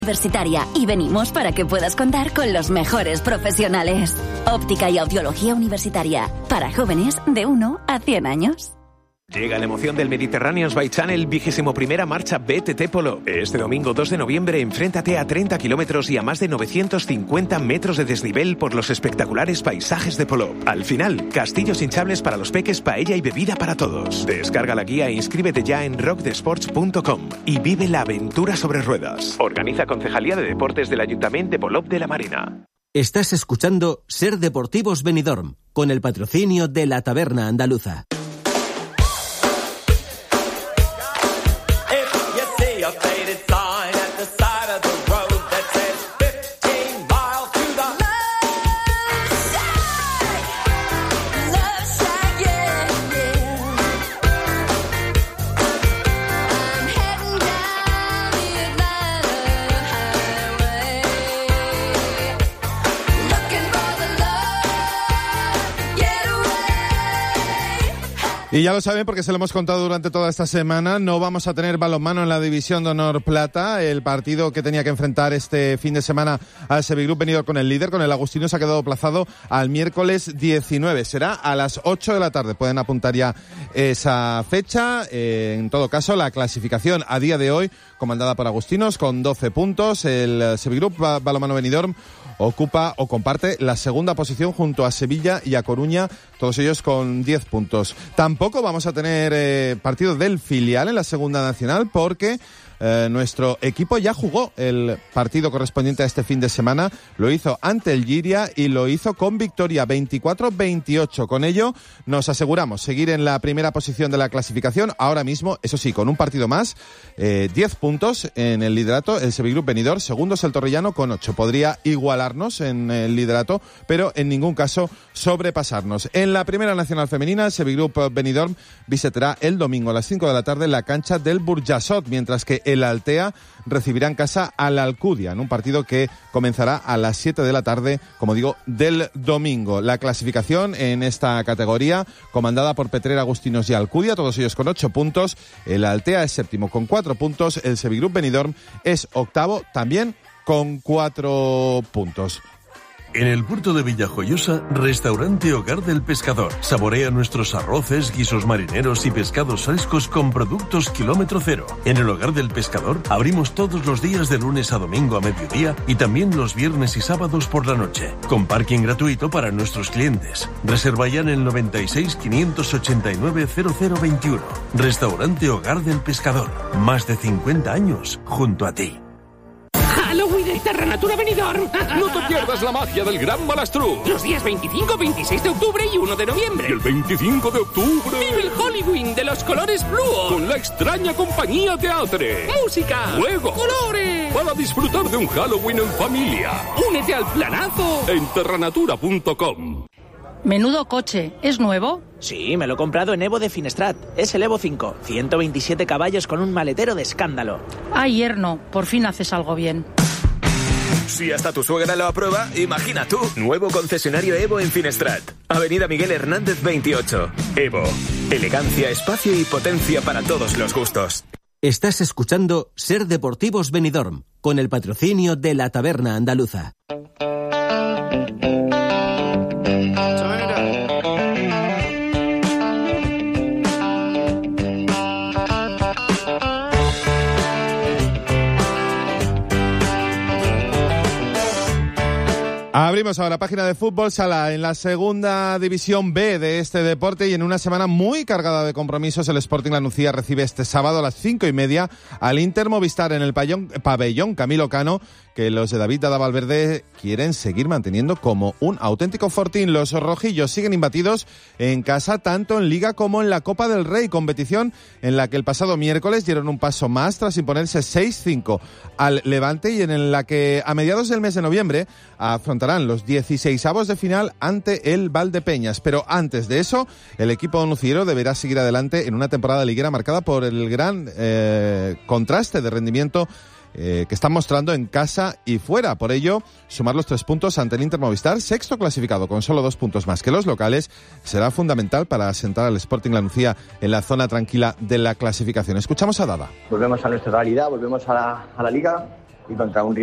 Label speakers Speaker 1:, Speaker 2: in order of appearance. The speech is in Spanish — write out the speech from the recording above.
Speaker 1: Universitaria y venimos para que puedas contar con los mejores profesionales. Óptica y audiología universitaria para jóvenes de 1 a 100 años.
Speaker 2: Llega la emoción del Mediterranean by Channel 21ª marcha BTT Polo. Este domingo 2 de noviembre enfréntate a 30 kilómetros y a más de 950 metros de desnivel por los espectaculares paisajes de Polo. Al final, castillos hinchables para los peques, paella y bebida para todos. Descarga la guía e inscríbete ya en rockdesports.com y vive la aventura sobre ruedas. Organiza Concejalía de Deportes del Ayuntamiento de Polop de la Marina.
Speaker 3: Estás escuchando Ser Deportivos Benidorm, con el patrocinio de la Taberna Andaluza.
Speaker 4: Y ya lo saben porque se lo hemos contado durante toda esta semana, no vamos a tener balonmano en la División de Honor Plata. El partido que tenía que enfrentar este fin de semana al Sevilla Benidorm con el líder, con el Agustino, se ha quedado aplazado al miércoles 19. Será a las 8 de la tarde. Pueden apuntar ya esa fecha. En todo caso, la clasificación a día de hoy, comandada por Agustinos, con 12 puntos. El Sevilla Balonmano Benidorm ocupa o comparte la segunda posición junto a Sevilla y a Coruña, todos ellos con 10 puntos. Tampoco vamos a tener partido del filial en la segunda nacional porque nuestro equipo ya jugó el partido correspondiente a este fin de semana, lo hizo ante el Giria y lo hizo con victoria 24-28. Con ello nos aseguramos seguir en la primera posición de la clasificación, ahora mismo, eso sí, con un partido más, 10 puntos en el liderato, el Sevilla Benidorm, segundo es el Torrellano con 8, podría igualarnos en el liderato, pero en ningún caso sobrepasarnos. En la primera nacional femenina, el Sevilla Benidorm visitará el domingo a las 5 de la tarde la cancha del Burjasot, mientras que el Altea recibirá en casa al Alcudia, en un partido que comenzará a las 7 de la tarde, como digo, del domingo. La clasificación en esta categoría, comandada por Petrera, Agustinos y Alcudia, todos ellos con 8 puntos. El Altea es séptimo con 4 puntos. El Sevilla Benidorm es octavo, también con 4 puntos.
Speaker 5: En el puerto de Villajoyosa, Restaurante Hogar del Pescador. Saborea nuestros arroces, guisos marineros y pescados frescos con productos kilómetro cero. En el Hogar del Pescador abrimos todos los días de lunes a domingo a mediodía y también los viernes y sábados por la noche, con parking gratuito para nuestros clientes. Reserva ya en el 96 589 0021. Restaurante Hogar del Pescador. Más de 50 años junto a ti.
Speaker 6: Halloween en Terranatura Benidorm.
Speaker 7: No te pierdas la magia del Gran Malastrú.
Speaker 6: Los días 25, 26 de octubre y 1 de noviembre.
Speaker 7: Y el 25 de octubre...
Speaker 6: ¡Vive el Halloween de los colores Fluo!
Speaker 7: Con la extraña compañía Teatre.
Speaker 6: ¡Música!
Speaker 7: ¡Juegos!
Speaker 6: ¡Colores!
Speaker 7: Para disfrutar de un Halloween en familia.
Speaker 6: ¡Únete al planazo!
Speaker 7: En terranatura.com.
Speaker 8: Menudo coche, ¿es nuevo?
Speaker 9: Sí, me lo he comprado en Evo de Finestrat. Es el Evo 5, 127 caballos con un maletero de escándalo.
Speaker 8: Ay, yerno, por fin haces algo bien.
Speaker 10: Si hasta tu suegra lo aprueba, imagina tú. Nuevo concesionario Evo en Finestrat. Avenida Miguel Hernández 28. Evo. Elegancia, espacio y potencia para todos los gustos.
Speaker 3: Estás escuchando Ser Deportivos Benidorm, con el patrocinio de la Taberna Andaluza.
Speaker 4: Abrimos ahora página de Fútbol Sala en la segunda división B de este deporte y en una semana muy cargada de compromisos el Sporting La Nucía recibe este sábado a las 5:30 al Inter Movistar en el pabellón Camilo Cano, que los de David Dada Valverde quieren seguir manteniendo como un auténtico fortín. Los rojillos siguen imbatidos en casa tanto en Liga como en la Copa del Rey, competición en la que el pasado miércoles dieron un paso más tras imponerse 6-5 al Levante y en la que a mediados del mes de noviembre afrontarán los 16avos de final ante el Valdepeñas. Pero antes de eso, el equipo nuciero deberá seguir adelante en una temporada liguera marcada por el gran contraste de rendimiento que están mostrando en casa y fuera. Por ello, sumar los 3 puntos ante el Inter Movistar, sexto clasificado con solo 2 puntos más que los locales, será fundamental para asentar al Sporting La Nucía en la zona tranquila de la clasificación. Escuchamos a Dada.
Speaker 11: Volvemos a nuestra realidad, volvemos a la Liga y contra un